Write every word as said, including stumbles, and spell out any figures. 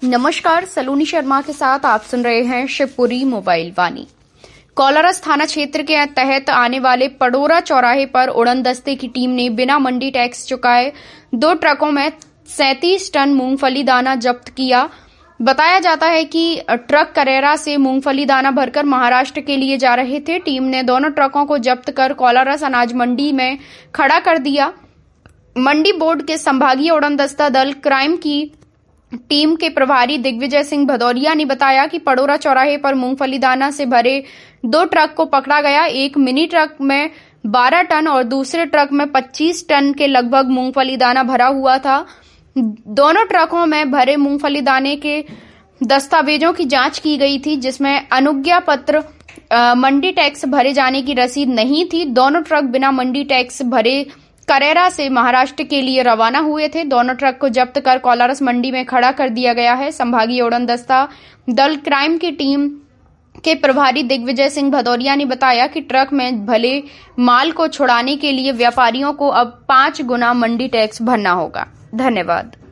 नमस्कार, सलोनी शर्मा के साथ आप सुन रहे हैं शिवपुरी मोबाइल वाणी। कोलारस थाना क्षेत्र के तहत आने वाले पडोरा चौराहे पर उड़नदस्ते की टीम ने बिना मंडी टैक्स चुकाए दो ट्रकों में सैंतीस टन मूंगफली दाना जब्त किया। बताया जाता है कि ट्रक करेरा से मूंगफली दाना भरकर महाराष्ट्र के लिए जा रहे थे। टीम ने दोनों ट्रकों को जब्त कर कोलारस अनाज मंडी में खड़ा कर दिया। मंडी बोर्ड के संभागीय उड़नदस्ता दल क्राइम की टीम के प्रभारी दिग्विजय सिंह भदौरिया ने बताया कि पडोरा चौराहे पर मूंगफली दाना से भरे दो ट्रक को पकड़ा गया। एक मिनी ट्रक में बारह टन और दूसरे ट्रक में पच्चीस टन के लगभग मूंगफली दाना भरा हुआ था। दोनों ट्रकों में भरे मूंगफली दाने के दस्तावेजों की जांच की गई थी, जिसमें अनुज्ञा पत्र, मंडी टैक्स भरे जाने की रसीद नहीं थी। दोनों ट्रक बिना मंडी टैक्स भरे करेरा से महाराष्ट्र के लिए रवाना हुए थे। दोनों ट्रक को जब्त कर कोलारस मंडी में खड़ा कर दिया गया है। संभागीय उड़नदस्ता दल क्राइम की टीम के प्रभारी दिग्विजय सिंह भदौरिया ने बताया कि ट्रक में भले माल को छुड़ाने के लिए व्यापारियों को अब पांच गुना मंडी टैक्स भरना होगा। धन्यवाद।